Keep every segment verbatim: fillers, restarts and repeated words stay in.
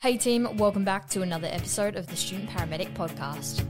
Hey team, welcome back to another episode of the Student Paramedic Podcast.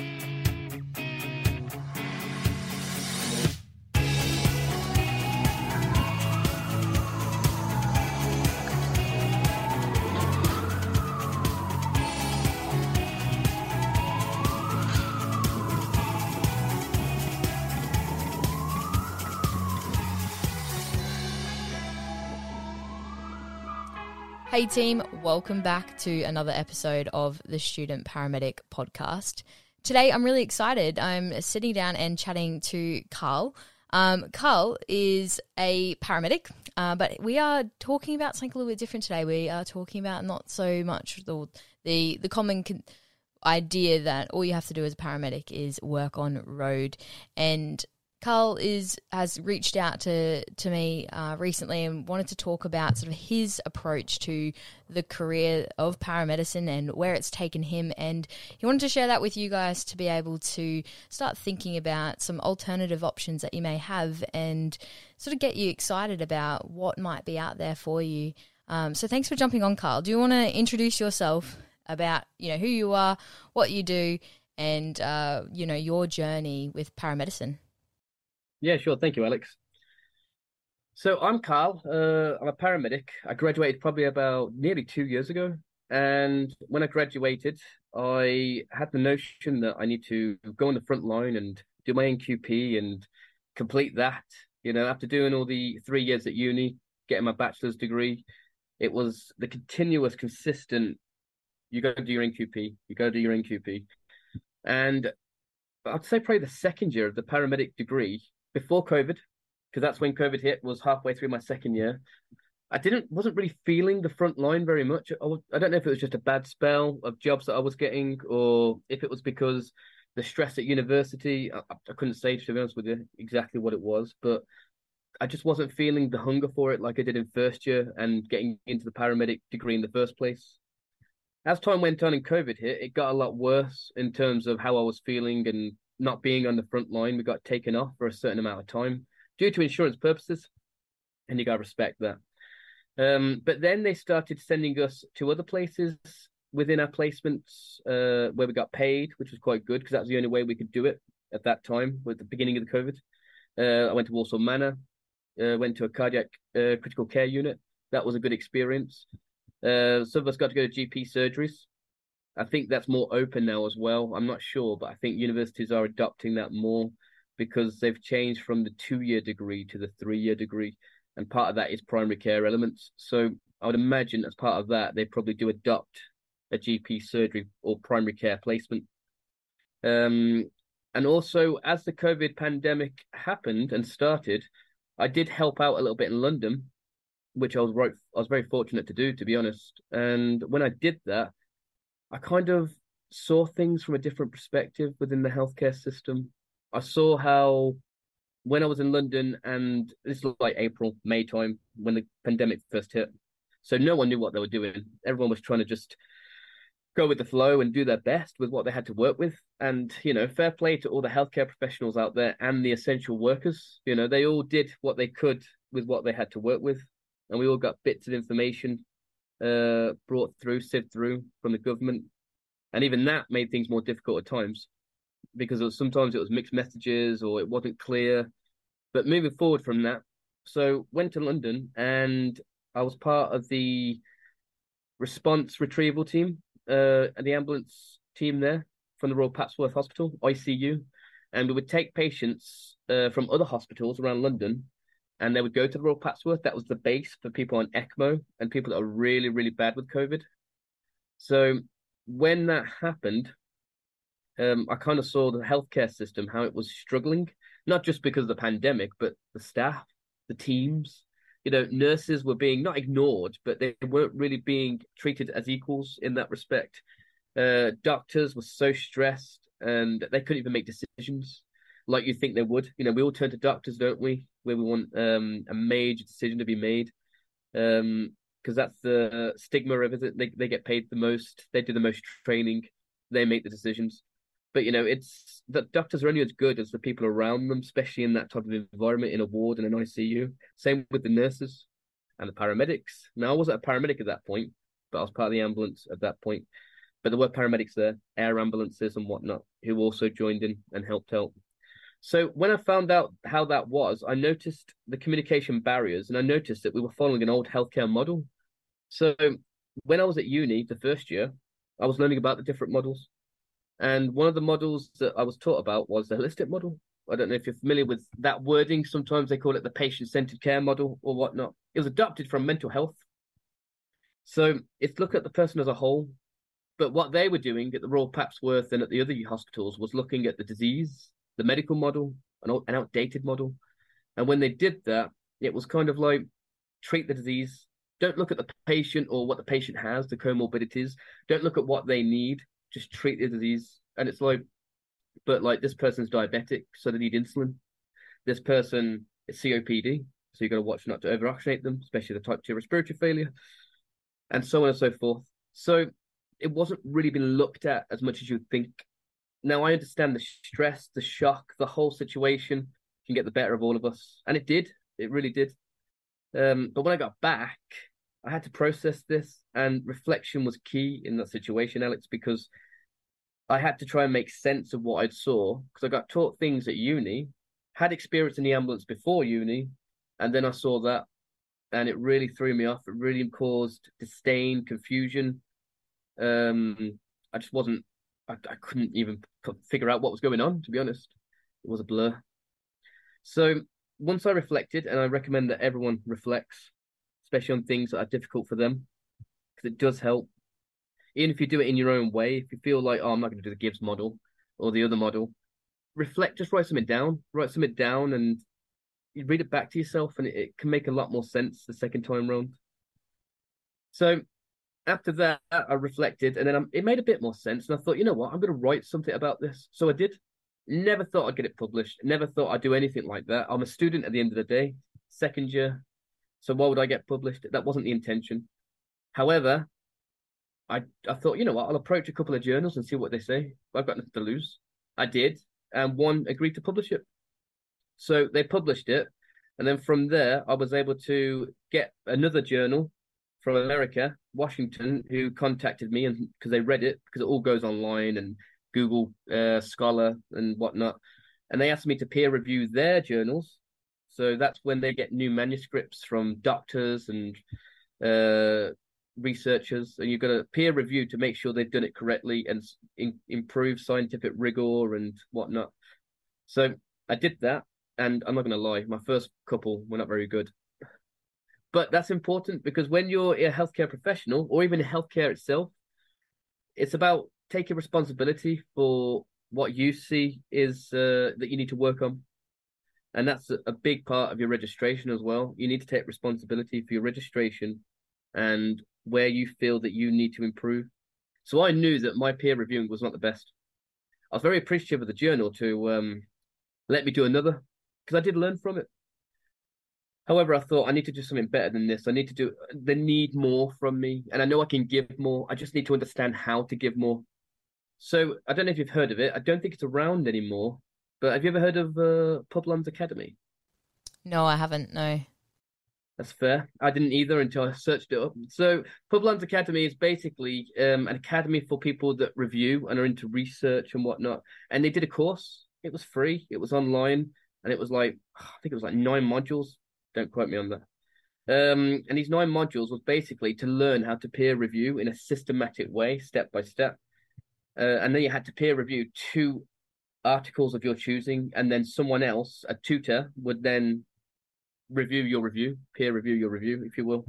Hey team, welcome back to another episode of the Student Paramedic Podcast. Today I'm really excited. I'm sitting down and chatting to Carl. Um, Carl is a paramedic, uh, but we are talking about something a little bit different today. We are talking about not so much the the, the common con- idea that all you have to do as a paramedic is work on road. And Carl is has reached out to, to me uh, recently and wanted to talk about sort of his approach to the career of paramedicine and where it's taken him. And he wanted to share that with you guys to be able to start thinking about some alternative options that you may have and sort of get you excited about what might be out there for you. Um, so thanks for jumping on, Carl. Do you want to introduce yourself about, you know, who you are, what you do, and, uh, you know, your journey with paramedicine? Yeah, sure. Thank you, Alex. So I'm Carl. Uh, I'm a paramedic. I graduated probably about nearly two years ago. And when I graduated, I had the notion that I need to go on the front line and do my N Q P and complete that. You know, after doing all the three years at uni, getting my bachelor's degree, it was the continuous, consistent, you got to do your N Q P, you got to do your N Q P. And I'd say probably the second year of the paramedic degree, before COVID, because that's when COVID hit, was halfway through my second year. I didn't wasn't really feeling the front line very much. I, was, I don't know if it was just a bad spell of jobs that I was getting, or if it was because the stress at university. I, I couldn't say, to be honest with you, exactly what it was, but I just wasn't feeling the hunger for it like I did in first year and getting into the paramedic degree in the first place. As time went on and COVID hit, it got a lot worse in terms of how I was feeling and not being on the front line. We got taken off for a certain amount of time due to insurance purposes, and you got to respect that. Um, but then they started sending us to other places within our placements uh, where we got paid, which was quite good because that was the only way we could do it at that time, with the beginning of the COVID. Uh, I went to Walsall Manor, uh, went to a cardiac uh, critical care unit. That was a good experience. Uh, some of us got to go to G P surgeries. I think that's more open now as well. I'm not sure, but I think universities are adopting that more because they've changed from the two-year degree to the three-year degree. And part of that is primary care elements. So I would imagine as part of that, they probably do adopt a G P surgery or primary care placement. Um, and also, as the COVID pandemic happened and started, I did help out a little bit in London, which I was right, I was very fortunate to do, to be honest. And when I did that, I kind of saw things from a different perspective within the healthcare system. I saw how when I was in London, and this was like April, May time, when the pandemic first hit. So no one knew what they were doing. Everyone was trying to just go with the flow and do their best with what they had to work with. And, you know, fair play to all the healthcare professionals out there and the essential workers. You know, they all did what they could with what they had to work with. And we all got bits of information uh, brought through, sieved through from the government. And even that made things more difficult at times because it was, sometimes it was mixed messages or it wasn't clear. But moving forward from that, so went to London and I was part of the response retrieval team, uh, and the ambulance team there from the Royal Papworth Hospital, I C U. And we would take patients uh, from other hospitals around London and they would go to the Royal Papworth. That was the base for people on ECMO and people that are really, really bad with COVID. So when that happened, um, I kind of saw the healthcare system, how it was struggling, not just because of the pandemic, but the staff, the teams. You know, nurses were being not ignored, but they weren't really being treated as equals in that respect. Uh, doctors were so stressed and they couldn't even make decisions like you think they would. You know, we all turn to doctors, don't we, where we want um, a major decision to be made. Um, because that's the stigma of it. They they get paid the most, they do the most training, they make the decisions. But you know, it's that doctors are only as good as the people around them, especially in that type of environment, in a ward and an I C U. Same with the nurses and the paramedics. Now, I wasn't a paramedic at that point, but I was part of the ambulance at that point. But there were paramedics there, air ambulances and whatnot, who also joined in and helped out. So when I found out how that was, I noticed the communication barriers, and I noticed that we were following an old healthcare model. So when I was at uni, the first year, I was learning about the different models. And one of the models that I was taught about was the holistic model. I don't know if you're familiar with that wording. Sometimes they call it the patient-centered care model or whatnot. It was adopted from mental health. So it's look at the person as a whole. But what they were doing at the Royal Papsworth and at the other hospitals was looking at the disease, the medical model, an, an outdated model. And when they did that, it was kind of like treat the disease. Don't look at the patient or what the patient has, the comorbidities. Don't look at what they need. Just treat the disease. And it's like, but like this person's diabetic, so they need insulin. This person is C O P D, so you got to watch not to over-oxygenate them, especially the type two respiratory failure, and so on and so forth. So it wasn't really been looked at as much as you'd think. Now, I understand the stress, the shock, the whole situation can get the better of all of us. And it did. It really did. Um, but when I got back, I had to process this, and reflection was key in that situation, Alex, because I had to try and make sense of what I saw, because I got taught things at uni, had experience in the ambulance before uni, and then I saw that, and it really threw me off. It really caused disdain, confusion. Um, I just wasn't, I, I couldn't even figure out what was going on, to be honest. It was a blur. So once I reflected, and I recommend that everyone reflects, especially on things that are difficult for them, because it does help. Even if you do it in your own way, if you feel like, oh, I'm not going to do the Gibbs model or the other model, reflect, just write something down, write something down, and you read it back to yourself, and it, it can make a lot more sense the second time round. So after that, I reflected, and then I'm, it made a bit more sense. And I thought, you know what, I'm going to write something about this. So I did. Never thought I'd get it published. Never thought I'd do anything like that. I'm a student at the end of the day, second year. So why would I get published? That wasn't the intention. However, I, I thought, you know what, I'll approach a couple of journals and see what they say. I've got nothing to lose. I did, and one agreed to publish it. So they published it, and then from there, I was able to get another journal from America, Washington, who contacted me, and because they read it, because it all goes online and Google uh, Scholar and whatnot, and they asked me to peer review their journals. So that's when they get new manuscripts from doctors and uh, researchers, and you've got to peer review to make sure they've done it correctly and in, improve scientific rigor and whatnot. So I did that, and I'm not going to lie, my first couple were not very good. But that's important, because when you're a healthcare professional, or even healthcare itself, it's about taking responsibility for what you see is uh, that you need to work on. And that's a, a big part of your registration as well. You need to take responsibility for your registration and where you feel that you need to improve. So I knew that my peer reviewing was not the best. I was very appreciative of the journal to um, let me do another, because I did learn from it. However, I thought I need to do something better than this. I need to do, they need more from me. And I know I can give more. I just need to understand how to give more. So I don't know if you've heard of it. I don't think it's around anymore. But have you ever heard of uh, Publands Academy? No, I haven't, no. That's fair. I didn't either until I searched it up. So Publands Academy is basically um, an academy for people that review and are into research and whatnot. And they did a course. It was free. It was online. And it was like, I think it was like nine modules. Don't quote me on that. Um, and these nine modules was basically to learn how to peer review in a systematic way, step by step. Uh, and then you had to peer review two articles of your choosing, and then someone else, a tutor, would then review your review, peer review your review, if you will.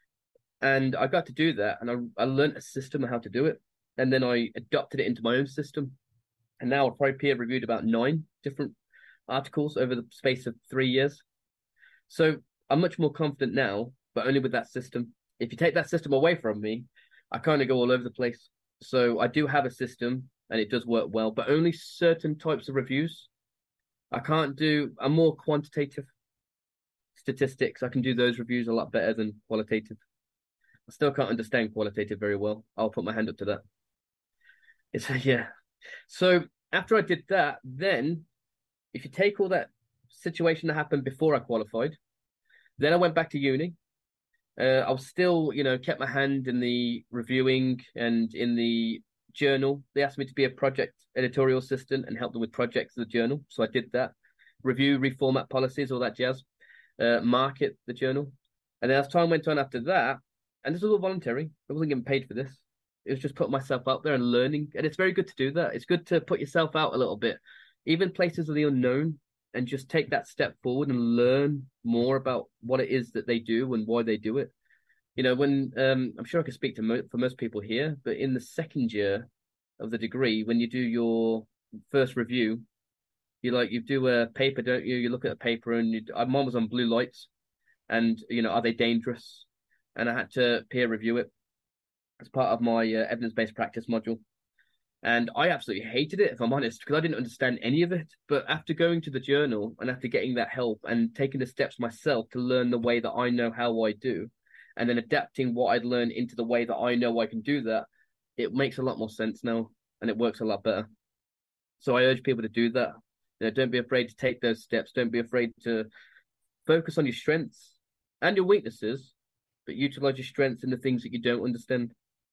And I got to do that, and I, I learned a system of how to do it, and then I adopted it into my own system. And now I've probably peer reviewed about nine different articles over the space of three years. So I'm much more confident now, but only with that system. If you take that system away from me, I kind of go all over the place. So I do have a system, and it does work well, but only certain types of reviews. I can't do, I'm more quantitative statistics. I can do those reviews a lot better than qualitative. I still can't understand qualitative very well. I'll put my hand up to that. It's, yeah. So after I did that, then if you take all that situation that happened before I qualified, then I went back to uni. Uh, I was still, you know, kept my hand in the reviewing and in the journal. They asked me to be a project editorial assistant and help them with projects of the journal. So I did that. Review, reformat policies, all that jazz. Uh, market the journal. And then as time went on after that, and this was all voluntary, I wasn't getting paid for this. It was just putting myself out there and learning. And it's very good to do that. It's good to put yourself out a little bit, even places of the unknown, and just take that step forward and learn more about what it is that they do and why they do it. You know, when um, I'm sure I could speak to mo- for most people here, but in the second year of the degree, when you do your first review, you like you do a paper, don't you? You look at a paper, and you, uh, mine was on blue lights, and you know, are they dangerous? And I had to peer review it as part of my uh, evidence-based practice module. And I absolutely hated it, if I'm honest, because I didn't understand any of it. But after going to the journal and after getting that help and taking the steps myself to learn the way that I know how I do, and then adapting what I'd learned into the way that I know I can do that, it makes a lot more sense now and it works a lot better. So I urge people to do that. You know, don't be afraid to take those steps. Don't be afraid to focus on your strengths and your weaknesses, but utilize your strengths in the things that you don't understand.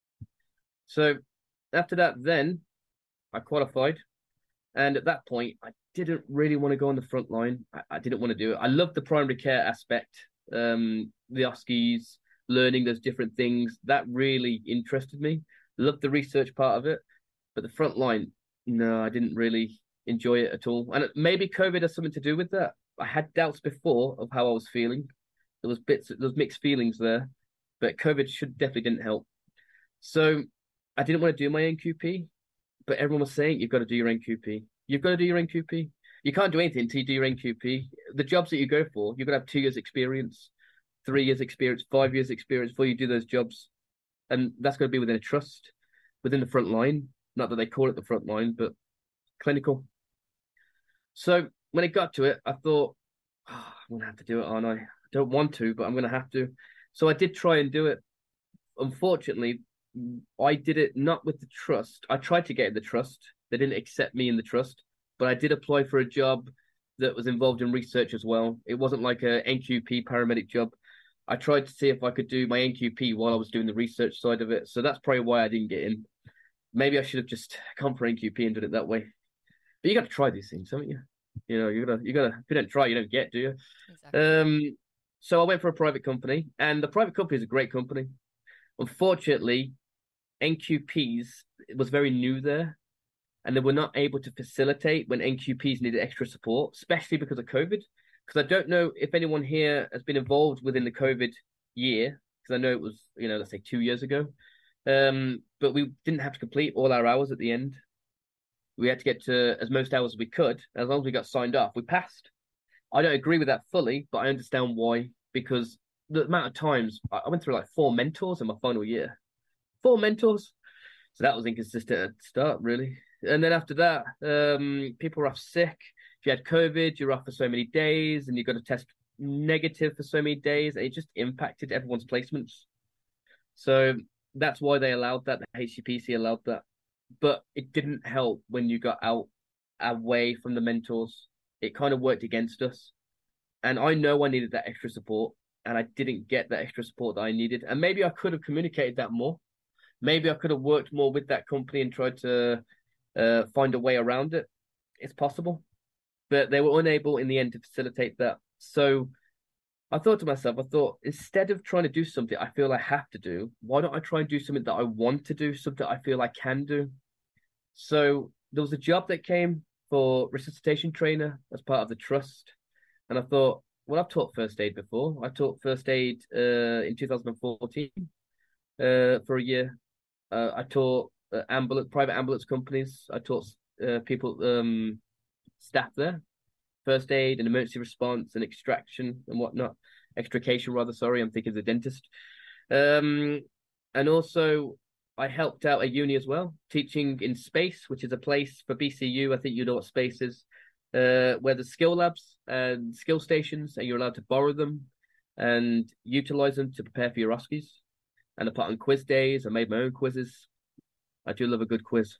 So after that, then I qualified. And at that point, I didn't really want to go on the front line. I, I didn't want to do it. I loved the primary care aspect, um, the O S C Es, learning those different things. That really interested me. Loved the research part of it. But the front line, no, I didn't really enjoy it at all. And maybe COVID has something to do with that. I had doubts before of how I was feeling. There was bits, there was mixed feelings there, but COVID should definitely didn't help. So I didn't want to do my N Q P, but everyone was saying you've got to do your N Q P. You've got to do your N Q P. You can't do anything until you do your N Q P. The jobs that you go for, you've got to have two years experience, three years experience, five years experience before you do those jobs. And that's going to be within a trust, within the front line. Not that they call it the front line, but clinical. So when it got to it, I thought, oh, I'm going to have to do it, aren't I? I don't want to, but I'm going to have to. So I did try and do it. Unfortunately, I did it not with the trust. I tried to get in the trust. They didn't accept me in the trust, but I did apply for a job that was involved in research as well. It wasn't like a N Q P paramedic job. I tried to see if I could do my N Q P while I was doing the research side of it. So that's probably why I didn't get in. Maybe I should have just come for N Q P and done it that way. But you got to try these things, haven't you? You know, you gotta, you gotta. If you don't try, you don't get, do you? Exactly. Um. So I went for a private company, and the private company is a great company. Unfortunately, N Q Ps was very new there, and they were not able to facilitate when N Q Ps needed extra support, especially because of COVID. Because I don't know if anyone here has been involved within the COVID year, because I know it was, you know, let's say two years ago. Um, but we didn't have to complete all our hours at the end. We had to get to as most hours as we could. As long as we got signed off, we passed. I don't agree with that fully, but I understand why. Because the amount of times I went through like four mentors in my final year, four mentors. So that was inconsistent at the start, really. And then after that, um, people were off sick. If you had COVID, you're off for so many days, and you got to test negative for so many days. It just impacted everyone's placements. So that's why they allowed that. The H C P C allowed that. But it didn't help when you got out away from the mentors. It kind of worked against us. And I know I needed that extra support, and I didn't get that extra support that I needed. And maybe I could have communicated that more. Maybe I could have worked more with that company and tried to uh, find a way around it. It's possible. But they were unable in the end to facilitate that. So I thought to myself, I thought, instead of trying to do something I feel I have to do, why don't I try and do something that I want to do, something I feel I can do? So there was a job that came for resuscitation trainer as part of the trust. And I thought, well, I've taught first aid before. I taught first aid uh, in two thousand fourteen uh, for a year. Uh, I taught uh, ambulance, private ambulance companies. I taught uh, people, um, staff there, first aid and emergency response and extraction and whatnot. Extrication, rather. Sorry, I'm thinking of the dentist. Um, and also, I helped out at uni as well, teaching in space, which is a place for B C U. I think you know what space is, uh, where there's skill labs and skill stations, and you're allowed to borrow them and utilize them to prepare for your O S C Es. And I put on quiz days. I made my own quizzes. I do love a good quiz.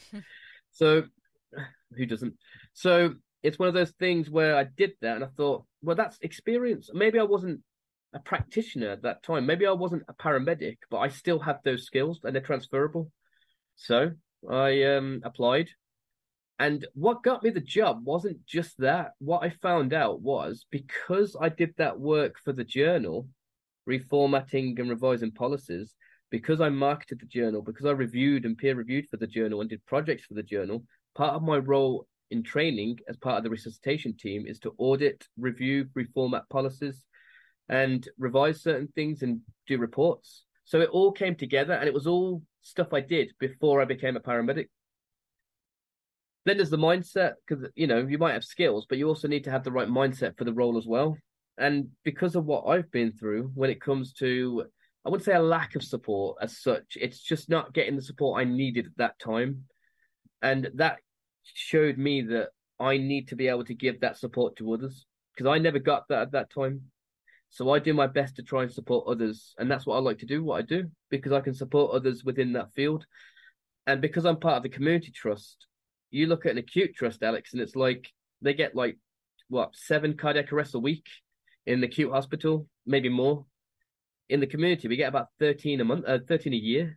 So, who doesn't? So, it's one of those things where I did that and I thought, well, that's experience. Maybe I wasn't a practitioner at that time. Maybe I wasn't a paramedic, but I still have those skills and they're transferable. So I um, applied. And what got me the job wasn't just that. What I found out was because I did that work for the journal, reformatting and revising policies, because I marketed the journal, because I reviewed and peer reviewed for the journal and did projects for the journal, part of my role in training as part of the resuscitation team is to audit, review, reformat policies, and revise certain things and do reports. So it all came together, and it was all stuff I did before I became a paramedic. Then there's the mindset, because, you know, you might have skills, but you also need to have the right mindset for the role as well. And because of what I've been through when it comes to, I wouldn't say a lack of support as such, it's just not getting the support I needed at that time. And that showed me that I need to be able to give that support to others, because I never got that at that time. So I do my best to try and support others. And that's what I like to do, what I do, because I can support others within that field. And because I'm part of the community trust, you look at an acute trust, Alex, and it's like they get like, what, seven cardiac arrests a week in the acute hospital, maybe more. In the community, we get about thirteen a month, uh, thirteen a year.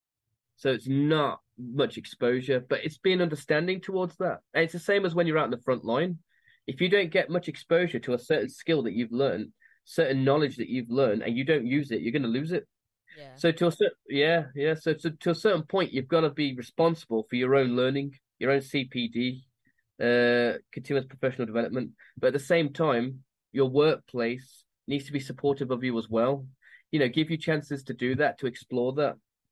So it's not much exposure, but it's being understanding towards that. And it's the same as when you're out in the front line. If you don't get much exposure to a certain skill that you've learned, certain knowledge that you've learned, and you don't use it, you're going to lose it. Yeah. So to a certain, yeah, yeah. So to, to a certain point, you've got to be responsible for your own learning, your own C P D, uh, continuous professional development. But at the same time, your workplace needs to be supportive of you as well. You know, give you chances to do that, to explore that.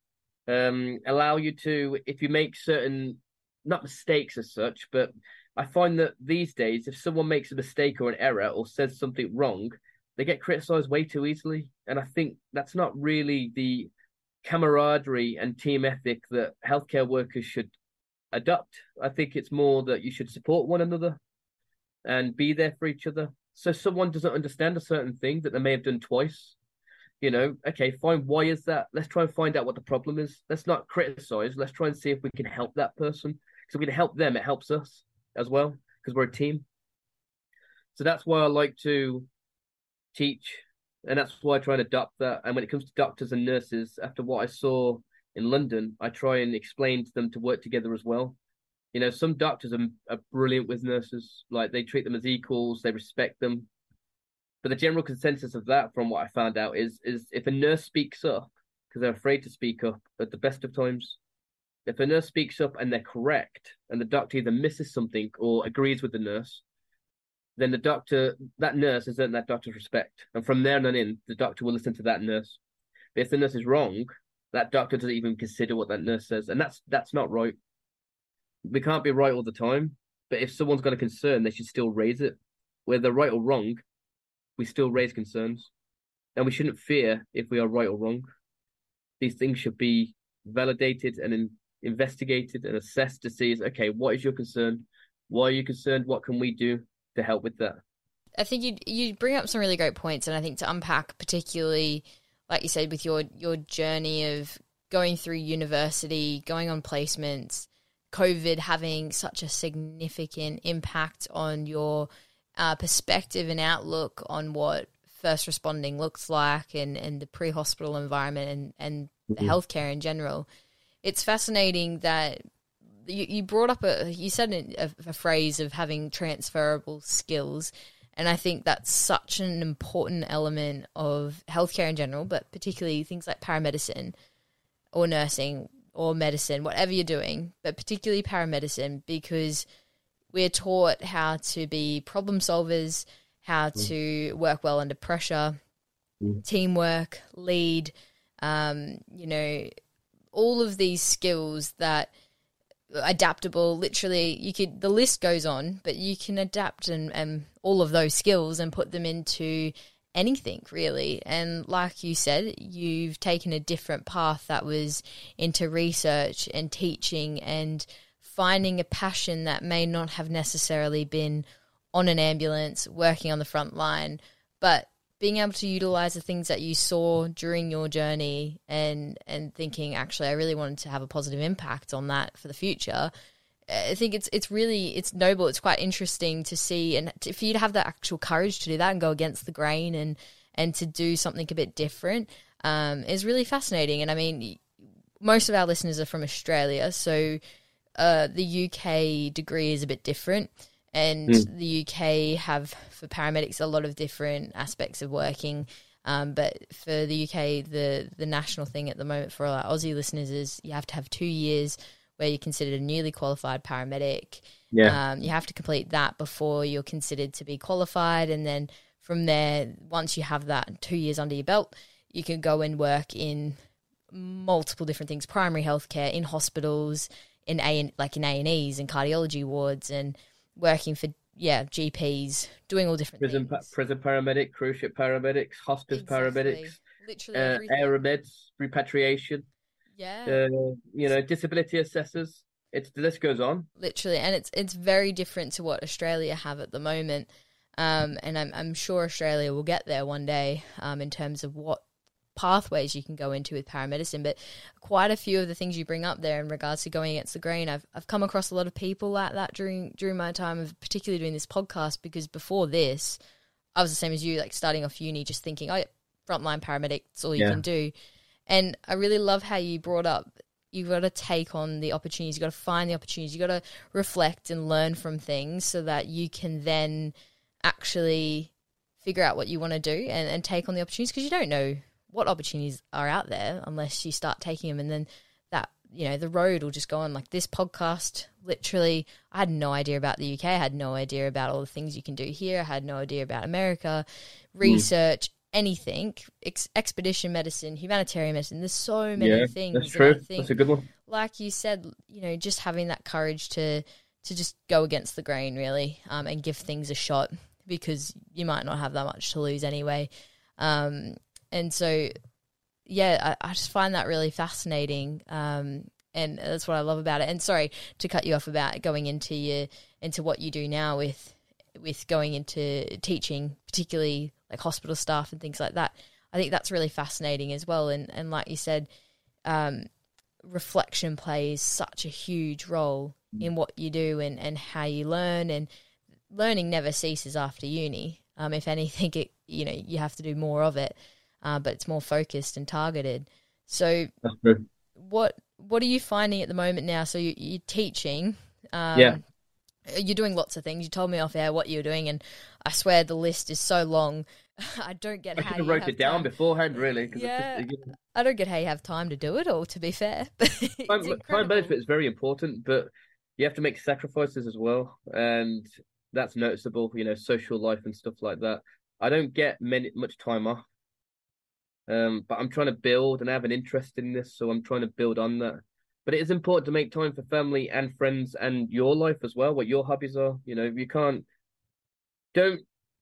Um, allow you to, if you make certain, not mistakes as such, but I find that these days, if someone makes a mistake or an error or says something wrong, they get criticized way too easily. And I think that's not really the camaraderie and team ethic that healthcare workers should adopt. I think it's more that you should support one another and be there for each other. So someone doesn't understand a certain thing that they may have done twice. You know, okay, fine. Why is that? Let's try and find out what the problem is. Let's not criticize. Let's try and see if we can help that person. Because if we can help them, it helps us as well, because we're a team. So that's why I like to teach, and that's why I try and adopt that. And when it comes to doctors and nurses, after what I saw in London, I try and explain to them to work together as well. You know, some doctors are, are brilliant with nurses. Like, they treat them as equals, they respect them. But the general consensus of that, from what I found out, is is if a nurse speaks up, because they're afraid to speak up at the best of times, if a nurse speaks up and they're correct, and the doctor either misses something or agrees with the nurse, then the doctor, that nurse has earned that doctor's respect. And from there on in, the doctor will listen to that nurse. But if the nurse is wrong, that doctor doesn't even consider what that nurse says. And that's that's not right. We can't be right all the time. But if someone's got a concern, they should still raise it. Whether right or wrong, we still raise concerns. And we shouldn't fear if we are right or wrong. These things should be validated and in, investigated and assessed to see, is okay, what is your concern? Why are you concerned? What can we do to help with that? I think you you bring up some really great points, and I think to unpack, particularly, like you said, with your your journey of going through university, going on placements, COVID having such a significant impact on your uh, perspective and outlook on what first responding looks like, and, and the pre-hospital environment, and, and mm-hmm. healthcare in general. It's fascinating that you, you brought up a, you said a, a phrase of having transferable skills. And I think that's such an important element of healthcare in general, but particularly things like paramedicine or nursing or medicine, whatever you're doing, but particularly paramedicine, because we're taught how to be problem solvers, how mm. to work well under pressure, mm. teamwork, lead, um, you know, all of these skills that adaptable, literally you could, the list goes on, but you can adapt and, and all of those skills and put them into anything really. And like you said, you've taken a different path that was into research and teaching and finding a passion that may not have necessarily been on an ambulance, working on the front line, but being able to utilize the things that you saw during your journey and and thinking, actually, I really wanted to have a positive impact on that for the future. I think it's it's really, it's noble. It's quite interesting to see, and to, for you to have the actual courage to do that and go against the grain and, and to do something a bit different um, is really fascinating. And I mean, most of our listeners are from Australia, so uh, the U K degree is a bit different. And mm. the U K have, for paramedics, a lot of different aspects of working. Um, but for the U K, the, the national thing at the moment for all our Aussie listeners is you have to have two years where you're considered a newly qualified paramedic. Yeah. Um, you have to complete that before you're considered to be qualified. And then from there, once you have that two years under your belt, you can go and work in multiple different things, primary healthcare, in hospitals, in A like in A and E's and cardiology wards, and working for, yeah, G Ps, doing all different prison, things. Pa- prison paramedic, cruise ship paramedics, hospice exactly. paramedics, literally uh, everything. aeromeds, repatriation, yeah, uh, you know, disability assessors. It's the list goes on. Literally, and it's it's very different to what Australia have at the moment. Um, and I'm I'm sure Australia will get there one day um, in terms of what pathways you can go into with paramedicine. But quite a few of the things you bring up there in regards to going against the grain, I've I've come across a lot of people like that during during my time of particularly doing this podcast, because before this, I was the same as you, like starting off uni, just thinking, oh, yeah, frontline paramedic, that's all you Yeah. can do. And I really love how you brought up, you've got to take on the opportunities, you've got to find the opportunities, you've got to reflect and learn from things so that you can then actually figure out what you want to do and, and take on the opportunities, because you don't know what opportunities are out there unless you start taking them. And then that, you know, the road will just go on. Like this podcast, literally, I had no idea about the U K. I had no idea about all the things you can do here. I had no idea about America, research, mm. anything, Ex- expedition medicine, humanitarian medicine. There's so many yeah, things. That's true. And I think, that's a good one. Like you said, you know, just having that courage to, to just go against the grain, really, um, and give things a shot, because you might not have that much to lose anyway. Um, and so, yeah, I, I just find that really fascinating. Um, and that's what I love about it. And sorry to cut you off about going into your, into what you do now with, with going into teaching, particularly like hospital staff and things like that. I think that's really fascinating as well. And, and like you said, um, reflection plays such a huge role in what you do and, and how you learn, and learning never ceases after uni. Um, if anything, it, you know, you have to do more of it, uh, but it's more focused and targeted. So That's true. what, what are you finding at the moment now? So you, you're teaching, um, yeah. you're doing lots of things. You told me off air what you're doing, and I swear the list is so long. I don't get I how should you have wrote have it down time. beforehand, really. Cause yeah, it's just, you know, I don't get how you have time to do it all, to be fair. time, time management is very important, but you have to make sacrifices as well, and that's noticeable. You know, social life and stuff like that. I don't get many much time off, um, but I'm trying to build, and I have an interest in this, so I'm trying to build on that. But it is important to make time for family and friends and your life as well, what your hobbies are. You know, you can't, don't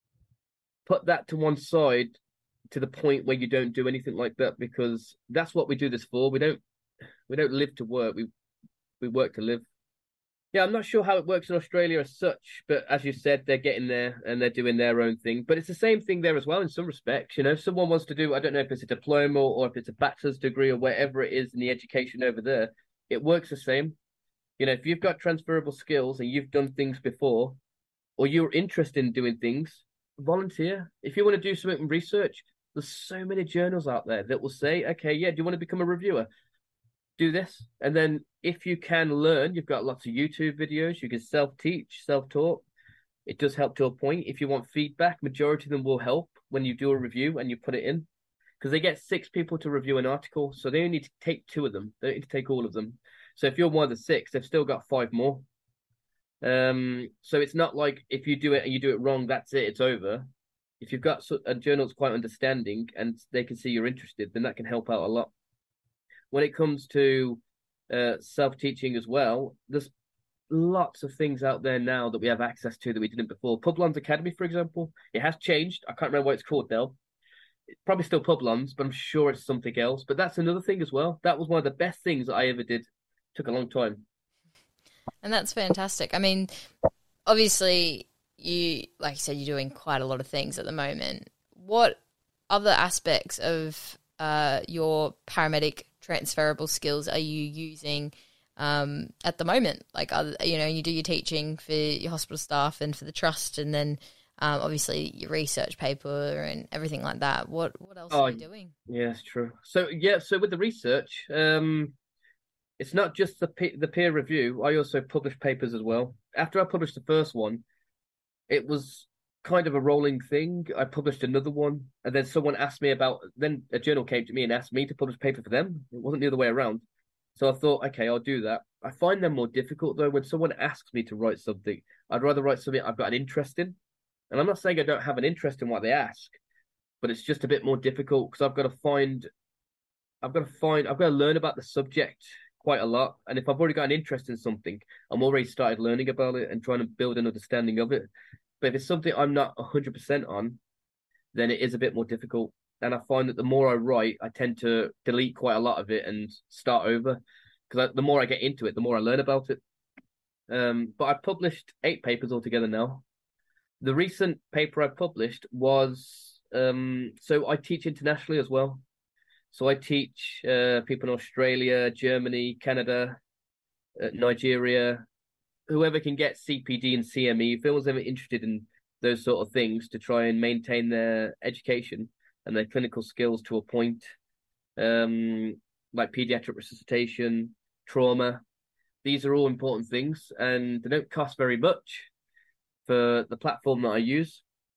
put that to one side to the point where you don't do anything like that, because that's what we do this for. We don't, we don't live to work. We, we work to live. Yeah, I'm not sure how it works in Australia as such, but as you said, they're getting there and they're doing their own thing. But it's the same thing there as well in some respects. You know, if someone wants to do, I don't know if it's a diploma or if it's a bachelor's degree or whatever it is in the education over there, it works the same. You know, if you've got transferable skills and you've done things before, or you're interested in doing things, volunteer. If you want to do something in research, there's so many journals out there that will say, okay, yeah, do you want to become a reviewer? Do this. And then if you can learn, you've got lots of YouTube videos, you can self-teach, self-taught. It does help to a point. If you want feedback, majority of them will help when you do a review and you put it in, because they get six people to review an article, so they only need to take two of them. They don't need to take all of them. So if you're one of the six, they've still got five more. Um, so it's not like if you do it and you do it wrong, that's it, it's over. If you've got a journal that's quite understanding and they can see you're interested, then that can help out a lot. When it comes to uh, self-teaching as well, there's lots of things out there now that we have access to that we didn't before. Publons Academy, for example, it has changed. I can't remember what it's called now. It's probably still Publons, but I'm sure it's something else. But that's another thing as well. That was one of the best things that I ever did. Took a long time. And that's fantastic. I mean, obviously, you, like you said, you're doing quite a lot of things at the moment. What other aspects of uh, your paramedic transferable skills are you using um, at the moment? Like, other, you know, you do your teaching for your hospital staff and for the trust, and then um, obviously your research paper and everything like that. What what else Oh, are you doing? yeah, it's true. So yeah, so with the research, um, it's not just the pe the peer review. I also publish papers as well. After I published the first one, it was kind of a rolling thing. I published another one, and then someone asked me about. Then a journal came to me and asked me to publish a paper for them. It wasn't the other way around. So I thought, okay, I'll do that. I find them more difficult though. When someone asks me to write something, I'd rather write something I've got an interest in. And I'm not saying I don't have an interest in what they ask, but it's just a bit more difficult because I've got to find, I've got to find, I've got to learn about the subject quite a lot. And if I've already got an interest in something, I'm already started learning about it and trying to build an understanding of it. But if it's something I'm not one hundred percent on, then it is a bit more difficult. And I find that the more I write, I tend to delete quite a lot of it and start over because the more I get into it, the more I learn about it. Um, but I've published eight papers altogether now. The recent paper I published was um, so I teach internationally as well. So I teach uh, people in Australia, Germany, Canada, uh, Nigeria, whoever can get C P D and C M E, if anyone's ever interested in those sort of things to try and maintain their education and their clinical skills to a point, um, like pediatric resuscitation, trauma. These are all important things and they don't cost very much for the platform that I use.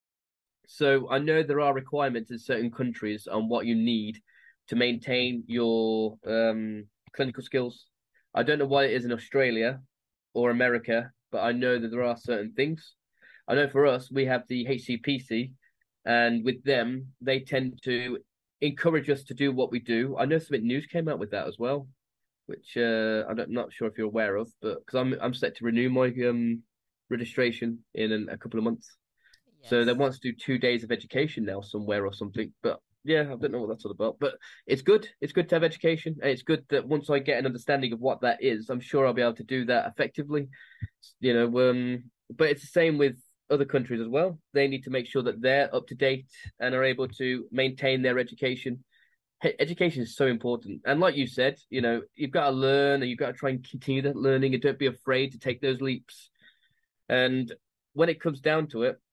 So I know there are requirements in certain countries on what you need to maintain your um, clinical skills. I don't know why it is in Australia or America, but I know that there are certain things. I know for us, we have the H C P C, and with them, they tend to encourage us to do what we do. I know something news came out with that as well, which uh, I'm not sure if you're aware of, but because I'm I'm set to renew my um, registration in an, a couple of months. So they Yes. want to do two days of education now somewhere or something. But yeah, I don't know what that's all about. But it's good. It's good to have education. And it's good that once I get an understanding of what that is, I'm sure I'll be able to do that effectively. You know, um, but it's the same with other countries as well. They need to make sure that they're up to date and are able to maintain their education. Education is so important. And like you said, you know, you've got to learn and you've got to try and continue that learning and don't be afraid to take those leaps. And when it comes down to it,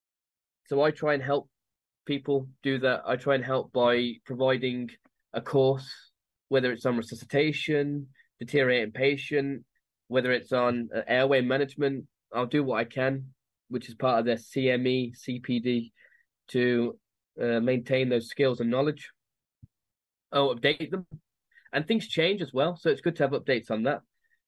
so I try and help people do that. I try and help by providing a course, whether it's on resuscitation, deteriorating patient, whether it's on uh, airway management. I'll do what I can, which is part of their C M E, C P D, to uh, maintain those skills and knowledge. I'll update them. And things change as well, so it's good to have updates on that.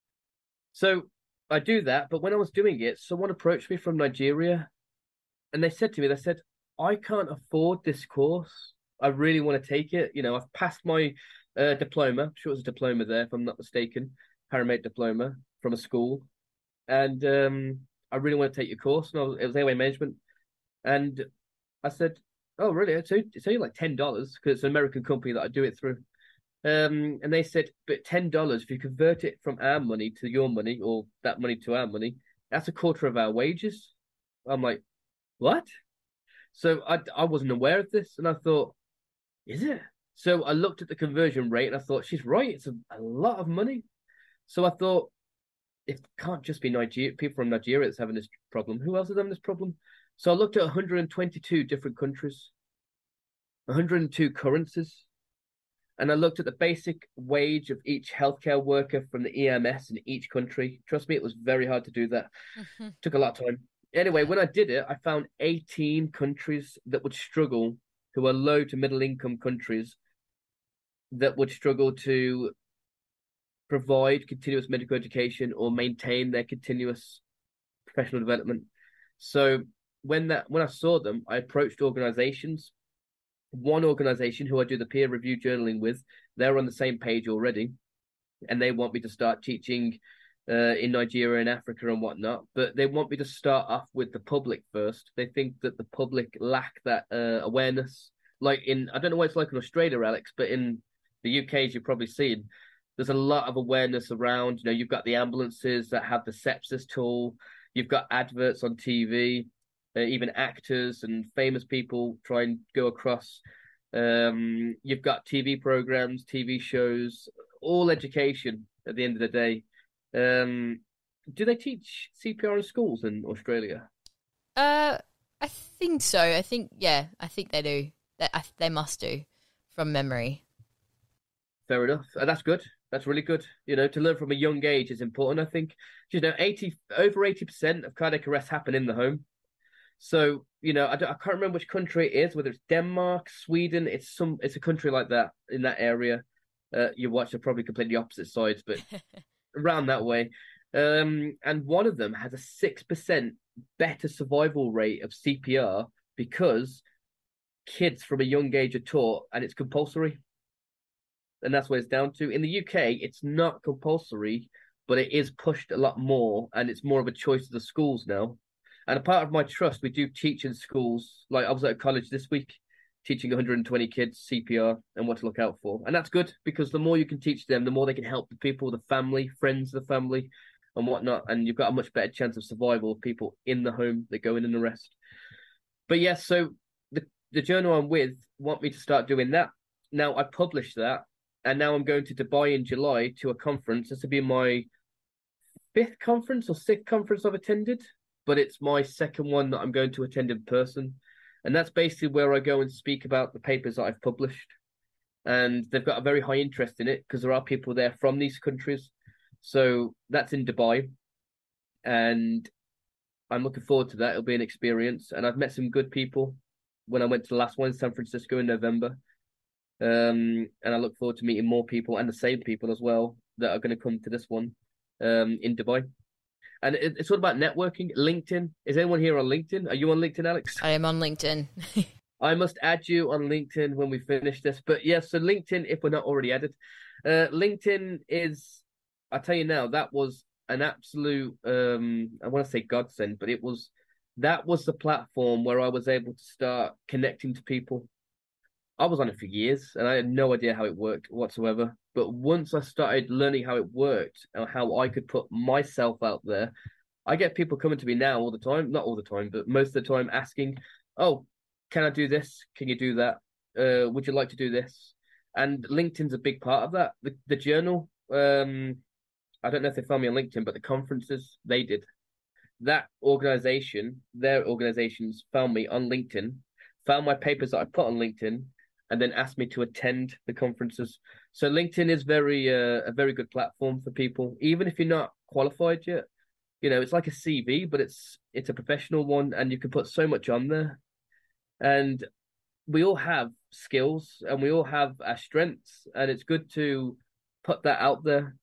So I do that, but when I was doing it, someone approached me from Nigeria and they said to me, they said, I can't afford this course. I really want to take it. You know, I've passed my uh, diploma. I'm sure it was a diploma there, if I'm not mistaken, paramedic diploma from a school. And um, I really want to take your course. And I was, it was airway management. And I said, oh, really? It's only, it's only like ten dollars because it's an American company that I do it through. Um, and they said, but ten dollars, if you convert it from our money to your money or that money to our money, that's a quarter of our wages. I'm like, what? So I, I wasn't aware of this, and I thought, is it? So I looked at the conversion rate, and I thought, she's right. It's a, a lot of money. So I thought, it can't just be Nigeria, people from Nigeria that's having this problem. Who else is having this problem? So I looked at one hundred twenty-two different countries, one hundred two currencies, and I looked at the basic wage of each healthcare worker from the E M S in each country. Trust me, it was very hard to do that. Took a lot of time. Anyway, when I did it, I found eighteen countries that would struggle, who are low to middle income countries, that would struggle to provide continuous medical education or maintain their continuous professional development. So when that when I saw them, I approached organizations. One organization who I do the peer review journaling with, they're on the same page already, and they want me to start teaching Uh, in Nigeria and Africa and whatnot, but they want me to start off with the public first. They think that the public lack that uh, awareness. Like in, I don't know what it's like in Australia, Alex, but in the U K, as you've probably seen, there's a lot of awareness around. You know, you've got the ambulances that have the sepsis tool. You've got adverts on T V, uh, even actors and famous people try and go across. Um, you've got T V programs, T V shows, all education at the end of the day. Um, do they teach C P R in schools in Australia? Uh, I think so. I think, yeah, I think they do. They, I, they must do from memory. Fair enough. Uh, that's good. That's really good. You know, to learn from a young age is important, I think. You know, eighty over eighty percent of cardiac arrests happen in the home. So, you know, I, don't, I can't remember which country it is, whether it's Denmark, Sweden, it's some, it's a country like that in that area. Uh, you watch are probably completely opposite sides, but around that way. Um, and one of them has a six percent better survival rate of C P R because kids from a young age are taught and it's compulsory. And that's what it's down to. In the U K, it's not compulsory, but it is pushed a lot more, and it's more of a choice of the schools now. And a part of my trust, we do teach in schools. Like I was at a college this week, teaching one hundred twenty kids C P R and what to look out for. And that's good because the more you can teach them, the more they can help the people, the family, friends of the family, and whatnot. And you've got a much better chance of survival of people in the home that go in and arrest. But yes, yeah, so the, the journal I'm with want me to start doing that. Now I published that. And now I'm going to Dubai in July to a conference. This will be my fifth conference or sixth conference I've attended, but it's my second one that I'm going to attend in person. And that's basically where I go and speak about the papers that I've published. And they've got a very high interest in it because there are people there from these countries. So that's in Dubai. And I'm looking forward to that. It'll be an experience. And I've met some good people when I went to the last one in San Francisco in November. Um, and I look forward to meeting more people and the same people as well that are going to come to this one um, in Dubai. And it, it's all about networking. LinkedIn. Is anyone here on LinkedIn? Are you on LinkedIn, Alex? I am on LinkedIn. I must add you on LinkedIn when we finish this. But yeah, so LinkedIn, if we're not already added, uh, LinkedIn is, I tell you now, that was an absolute, um, I want to say godsend, but it was, that was the platform where I was able to start connecting to people. I was on it for years and I had no idea how it worked whatsoever. But once I started learning how it worked and how I could put myself out there, I get people coming to me now all the time, not all the time, but most of the time asking, oh, can I do this? Can you do that? Uh, would you like to do this? And LinkedIn's a big part of that. The, the journal, um, I don't know if they found me on LinkedIn, but the conferences, they did. That organization, their organizations found me on LinkedIn, found my papers that I put on LinkedIn, and then asked me to attend the conferences. So LinkedIn is very uh, a very good platform for people, even if you're not qualified yet. You know, it's like a C V, but it's it's a professional one, and you can put so much on there. And we all have skills, and we all have our strengths, and it's good to put that out there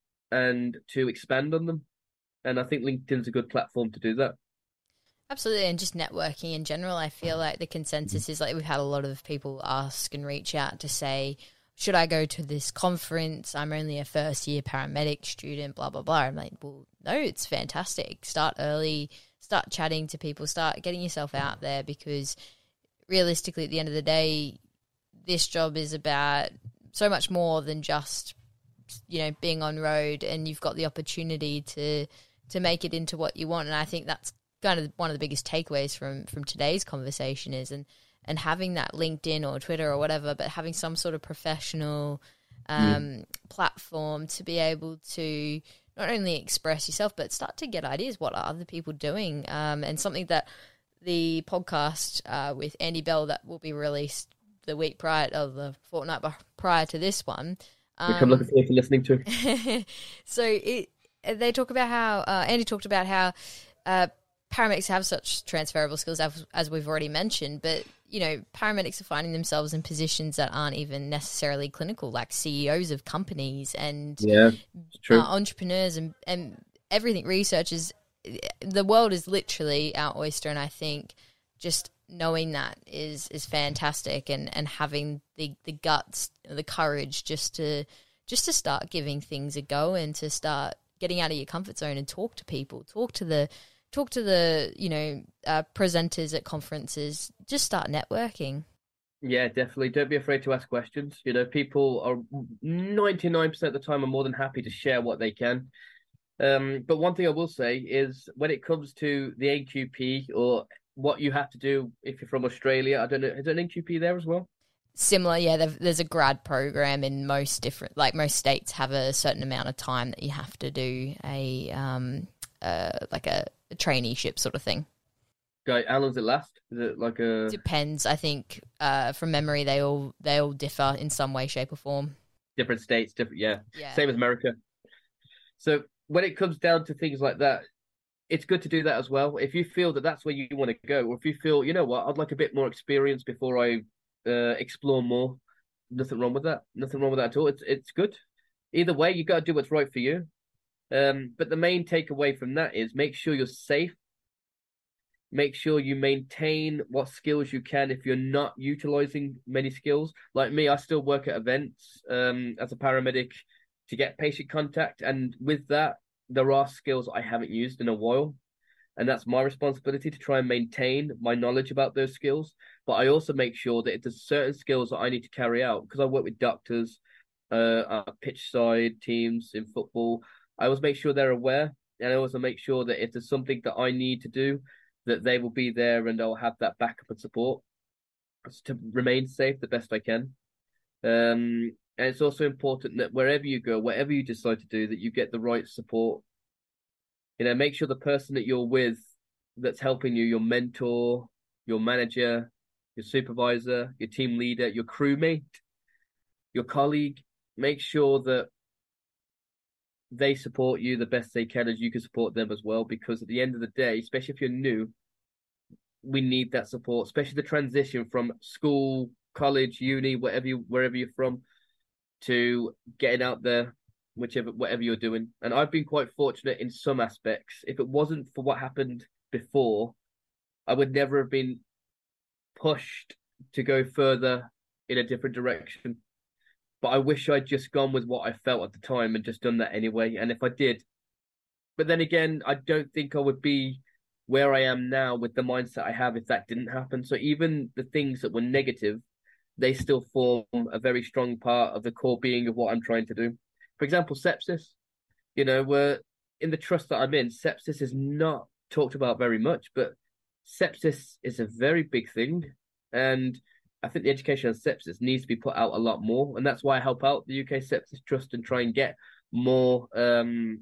and to expand on them. And I think LinkedIn's a good platform to do that. Absolutely, and just networking in general. I feel like the consensus is like we've had a lot of people ask and reach out to say, should I go to this conference? I'm only a first year paramedic student, blah, blah, blah. I'm like, well, no, it's fantastic. Start early, start chatting to people, start getting yourself out there because realistically at the end of the day, this job is about so much more than just, you know, being on road, and you've got the opportunity to to make it into what you want. And I think that's kind of one of the biggest takeaways from, from today's conversation is, and, and having that LinkedIn or Twitter or whatever, but having some sort of professional um, mm. platform to be able to not only express yourself, but start to get ideas. What are other people doing? Um, and something that the podcast uh, with Andy Bell that will be released the week prior, or the fortnight prior to this one. Um, Which I'm looking forward to listening to. So it, they talk about how, uh, Andy talked about how, uh, paramedics have such transferable skills, as, as we've already mentioned, but, you know, paramedics are finding themselves in positions that aren't even necessarily clinical, like C E Os of companies and yeah, true. Uh, entrepreneurs and, and everything, researchers. The world is literally our oyster, and I think just knowing that is is fantastic, and, and having the, the guts, the courage just to just to start giving things a go and to start getting out of your comfort zone and talk to people, talk to the Talk to the, you know, uh, presenters at conferences. Just start networking. Yeah, definitely. Don't be afraid to ask questions. You know, people are ninety-nine percent of the time are more than happy to share what they can. Um, but one thing I will say is when it comes to the N Q P or what you have to do if you're from Australia, I don't know, is there an N Q P there as well? Similar, yeah. There's a grad program in most different, like most states have a certain amount of time that you have to do a, um, uh, like a, a traineeship sort of thing. Okay, how long does it last? Is it like a Depends. I think uh, from memory, they all they all differ in some way, shape, or form. different states, different, yeah, Yeah. same as America. So when it comes down to things like that, it's good to do that as well. If you feel that that's where you want to go, or if you feel, you know what, I'd like a bit more experience before I uh, explore more, nothing wrong with that. Nothing wrong with that at all. It's it's good. Either way, you got to do what's right for you. Um, but the main takeaway from that is make sure you're safe. Make sure you maintain what skills you can if you're not utilizing many skills. Like me, I still work at events um, as a paramedic to get patient contact. And with that, there are skills I haven't used in a while. And that's my responsibility to try and maintain my knowledge about those skills. But I also make sure that if there's certain skills that I need to carry out, because I work with doctors, uh, pitch side teams in football, I always make sure they're aware. And I also make sure that if there's something that I need to do, that they will be there and I'll have that backup and support to remain safe the best I can. Um, and it's also important that wherever you go, whatever you decide to do, that you get the right support. You know, make sure the person that you're with that's helping you, your mentor, your manager, your supervisor, your team leader, your crewmate, your colleague, make sure that they support you the best they can as you can support them as well. Because at the end of the day, especially if you're new, we need that support, especially the transition from school, college, uni, whatever you wherever you're from, to getting out there, whichever whatever you're doing. And I've been quite fortunate in some aspects. If it wasn't for what happened before, I would never have been pushed to go further in a different direction. But I wish I'd just gone with what I felt at the time and just done that anyway. And if I did, but then again, I don't think I would be where I am now with the mindset I have if that didn't happen. So even the things that were negative, they still form a very strong part of the core being of what I'm trying to do. For example, sepsis. You know, we're in the trust that I'm in, sepsis is not talked about very much, but sepsis is a very big thing. And I think the education on sepsis needs to be put out a lot more. And that's why I help out the U K Sepsis Trust and try and get more um,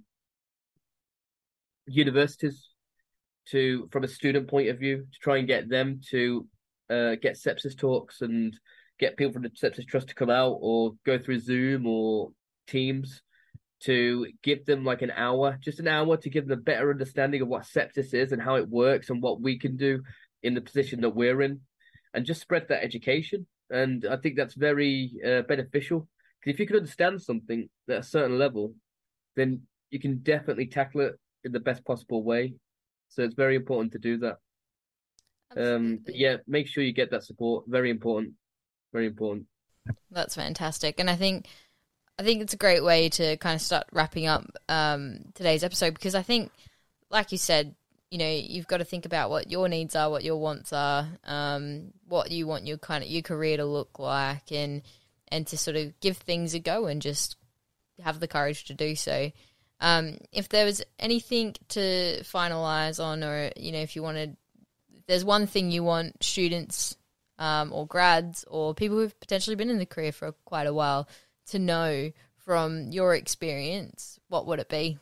universities to, from a student point of view, to try and get them to uh, get sepsis talks and get people from the Sepsis Trust to come out or go through Zoom or Teams to give them like an hour, just an hour to give them a better understanding of what sepsis is and how it works and what we can do in the position that we're in, and just spread that education. And I think that's very uh, beneficial, because if you can understand something at a certain level, then you can definitely tackle it in the best possible way. So it's very important to do that. Um, but yeah, make sure you get that support. Very important. Very important. That's fantastic. And I think I think it's a great way to kind of start wrapping up um, today's episode, because I think, like you said, you know, you've got to think about what your needs are, what your wants are, um, what you want your kind of your career to look like, and and to sort of give things a go and just have the courage to do so. Um, if there was anything to finalize on, or, you know, if you wanted, if there's one thing you want students um, or grads or people who've potentially been in the career for quite a while to know from your experience, what would it be?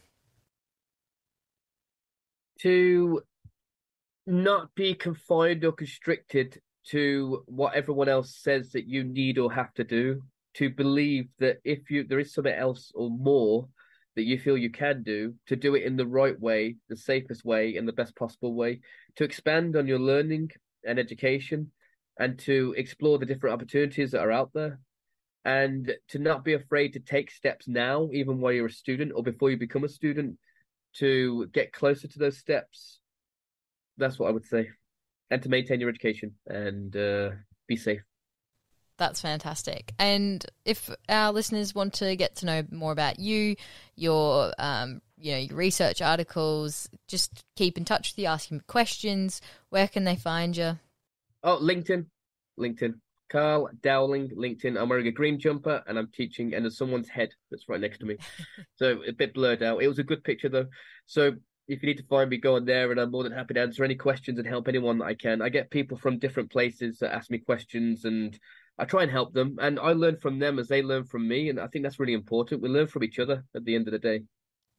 To not be confined or constricted to what everyone else says that you need or have to do. To believe that if you there is something else or more that you feel you can do, to do it in the right way, the safest way, and the best possible way. To expand on your learning and education, and to explore the different opportunities that are out there. And to not be afraid to take steps now, even while you're a student or before you become a student, to get closer to those steps. That's what I would say. And to maintain your education and uh, be safe. That's fantastic. And if our listeners want to get to know more about you, your um, you know, your research articles, just keep in touch with you, ask him questions, where can they find you? Oh, LinkedIn. LinkedIn. Carl Dowling, LinkedIn. I'm wearing a green jumper and I'm teaching, and there's someone's head that's right next to me. So a bit blurred out. It was a good picture though. So if you need to find me, go on there, and I'm more than happy to answer any questions and help anyone that I can. I get people from different places that ask me questions, and I try and help them, and I learn from them as they learn from me. And I think that's really important. We learn from each other at the end of the day.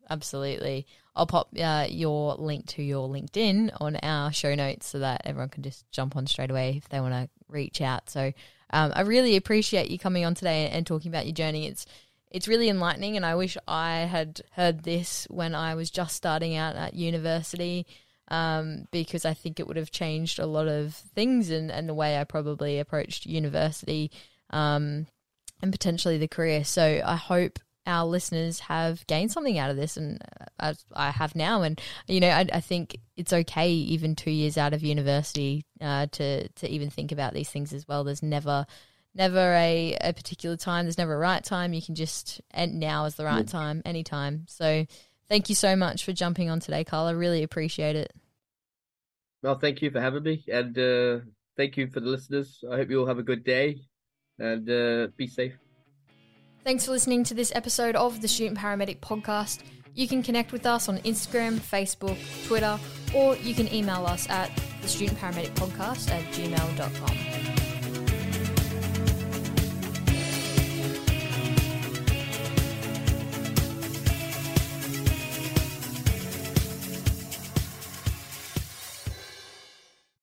Absolutely. I'll pop uh, your link to your LinkedIn on our show notes so that everyone can just jump on straight away if they want to reach out. So um, I really appreciate you coming on today and talking about your journey. It's it's really enlightening, and I wish I had heard this when I was just starting out at university, um, because I think it would have changed a lot of things and, and the way I probably approached university um, and potentially the career. So I hope our listeners have gained something out of this, and as I have now. And, you know, I, I think it's okay even two years out of university uh, to to even think about these things as well. There's never never a, a particular time. There's never a right time. You can just, and now is the right time, anytime. So thank you so much for jumping on today, Carl. I really appreciate it. Well, thank you for having me, and uh, thank you for the listeners. I hope you all have a good day, and uh, be safe. Thanks for listening to this episode of the Student Paramedic Podcast. You can connect with us on Instagram, Facebook, Twitter, or you can email us at the student paramedic podcast at gmail dot com.